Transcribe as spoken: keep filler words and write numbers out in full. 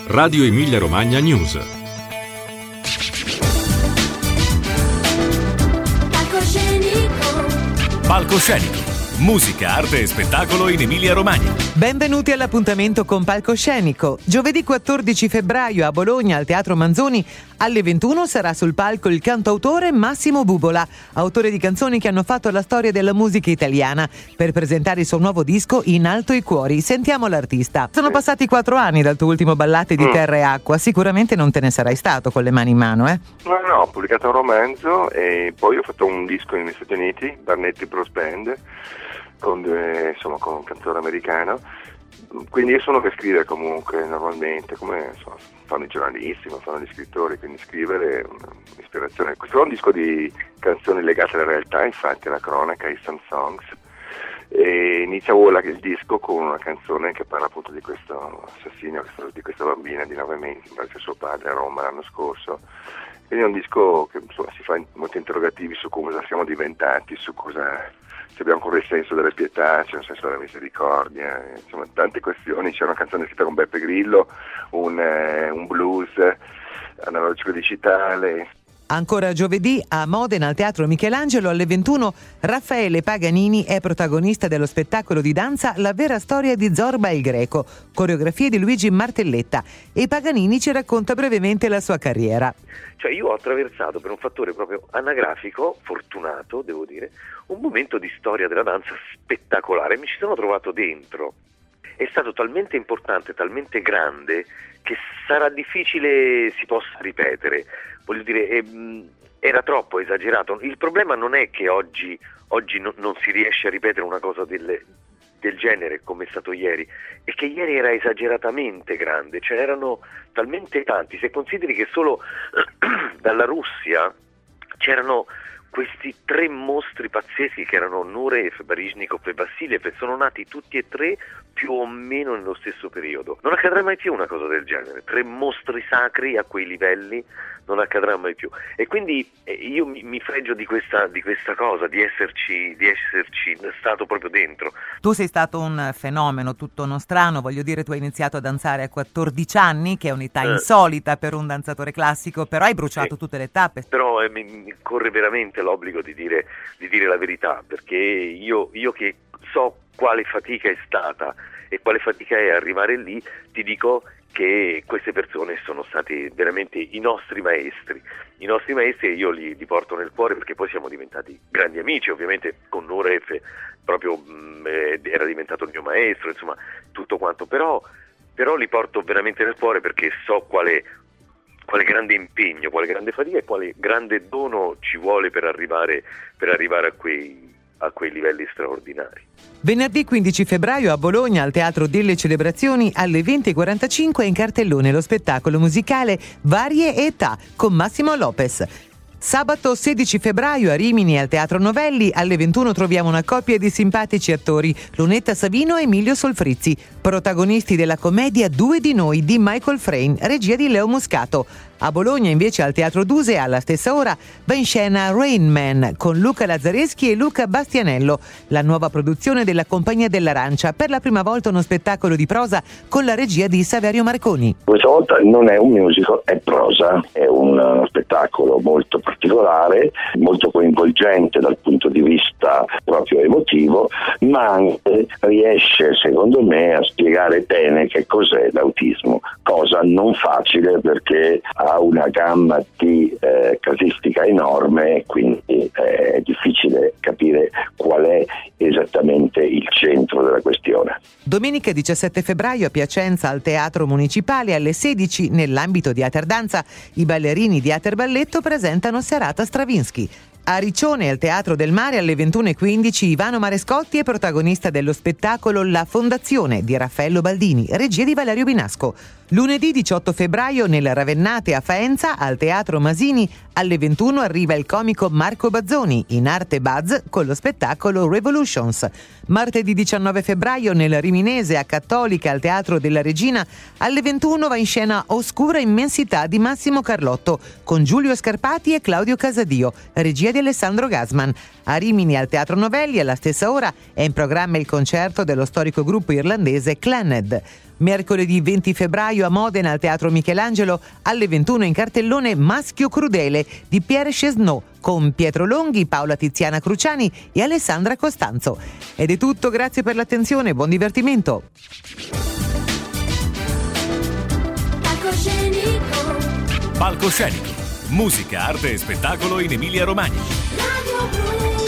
Radio Emilia Romagna News. Palcoscenico. Palcoscenico. Musica, arte e spettacolo in Emilia Romagna. Benvenuti all'appuntamento con Palcoscenico. Giovedì quattordici febbraio a Bologna al Teatro Manzoni alle ventuno sarà sul palco il cantautore Massimo Bubola, autore di canzoni che hanno fatto la storia della musica italiana, per presentare il suo nuovo disco In alto i cuori. Sentiamo l'artista. Sono passati quattro anni dal tuo ultimo Ballate di Terra e Acqua, sicuramente non te ne sarai stato con le mani in mano, eh? No, no, ho pubblicato un romanzo e poi ho fatto un disco negli Stati Uniti, Barnetti Bros Band, con, due, insomma, con un cantautore americano. Quindi io sono che scrive comunque normalmente, come insomma, fanno i giornalisti, fanno gli scrittori, quindi scrivere è un'ispirazione. Questo è un disco di canzoni legate alla realtà, infatti alla cronaca, ai Some Songs, e inizia ora il disco con una canzone che parla appunto di questo assassinio, di questa bambina di nove mesi, in base a suo padre a Roma l'anno scorso. Quindi è un disco che insomma, si fa molti interrogativi su come siamo diventati, su cosa, se abbiamo ancora il senso della pietà, c'è un senso della misericordia, insomma tante questioni. C'è una canzone scritta con Beppe Grillo, un, eh, un blues analogico digitale. Ancora giovedì a Modena al Teatro Michelangelo alle ventuno Raffaele Paganini è protagonista dello spettacolo di danza La vera storia di Zorba il Greco, coreografie di Luigi Martelletta, e Paganini ci racconta brevemente la sua carriera. Cioè io ho attraversato, per un fattore proprio anagrafico, fortunato devo dire, un momento di storia della danza spettacolare, mi ci sono trovato dentro. È stato talmente importante, talmente grande, che sarà difficile si possa ripetere. Voglio dire, eh, era troppo esagerato. Il problema non è che oggi, oggi no, non si riesce a ripetere una cosa del, del genere come è stato ieri, è che ieri era esageratamente grande, ce n'erano talmente tanti. Se consideri che solo dalla Russia c'erano questi tre mostri pazzeschi che erano Nureyev, Baryshnikov e Vassiliev, sono nati tutti e tre più o meno nello stesso periodo. Non accadrà mai più una cosa del genere, tre mostri sacri a quei livelli non accadrà mai più. E quindi eh, io mi, mi fregio di questa, di questa cosa, di esserci, di esserci stato proprio dentro. Tu sei stato un fenomeno tutto nostrano, voglio dire, tu hai iniziato a danzare a quattordici anni, che è un'età eh. insolita per un danzatore classico, però hai bruciato sì. tutte le tappe. Però eh, mi, mi corre veramente l'obbligo di dire, di dire la verità, perché io, io che so quale fatica è stata e quale fatica è arrivare lì, ti dico che queste persone sono stati veramente i nostri maestri, i nostri maestri, e io li, li porto nel cuore, perché poi siamo diventati grandi amici. Ovviamente con Nureyev proprio mh, era diventato il mio maestro, insomma tutto quanto, però, però li porto veramente nel cuore, perché so quale quale grande impegno, quale grande fatica e quale grande dono ci vuole per arrivare, per arrivare a quei a quei livelli straordinari. Venerdì quindici febbraio a Bologna al Teatro delle Celebrazioni alle venti e quarantacinque è in cartellone lo spettacolo musicale Varie età con Massimo Lopez. Sabato sedici febbraio a Rimini al Teatro Novelli alle ventuno troviamo una coppia di simpatici attori, Lunetta Savino e Emilio Solfrizzi, protagonisti della commedia Due di noi di Michael Frayn, regia di Leo Muscato. A Bologna invece al Teatro Duse alla stessa ora va in scena Rain Man con Luca Lazzareschi e Luca Bastianello, la nuova produzione della Compagnia dell'Arancia, per la prima volta uno spettacolo di prosa con la regia di Saverio Marconi. Questa volta non è un musical, è prosa, è uno spettacolo molto particolare, molto coinvolgente dal punto di vista proprio emotivo, ma anche riesce secondo me a spiegare bene che cos'è l'autismo, cosa non facile perché ha una gamma di eh, casistica enorme e quindi eh, è difficile capire qual è esattamente il centro della questione. Domenica diciassette febbraio a Piacenza al Teatro Municipale alle sedici, nell'ambito di Aterdanza, i ballerini di Aterballetto presentano Serata Stravinsky. A Riccione, al Teatro del Mare, alle ventuno e quindici, Ivano Marescotti è protagonista dello spettacolo La Fondazione di Raffaello Baldini, regia di Valerio Binasco. Lunedì diciotto febbraio, nel Ravennate a Faenza, al Teatro Masini, alle ventuno arriva il comico Marco Bazzoni, in arte Buzz, con lo spettacolo Revolutions. Martedì diciannove febbraio, nel Riminese a Cattolica, al Teatro della Regina, alle ventuno va in scena Oscura immensità di Massimo Carlotto, con Giulio Scarpati e Claudio Casadio, regia di Alessandro Gasman. A Rimini, al Teatro Novelli, alla stessa ora, è in programma il concerto dello storico gruppo irlandese Clannad. Mercoledì venti febbraio febbraio a Modena al Teatro Michelangelo, alle ventuno in cartellone Maschio crudele di Pierre Chesneau con Pietro Longhi, Paola Tiziana Cruciani e Alessandra Costanzo. Ed è tutto, grazie per l'attenzione, buon divertimento. Palcoscenico, musica, arte e spettacolo in Emilia Romagna. Radio Blu.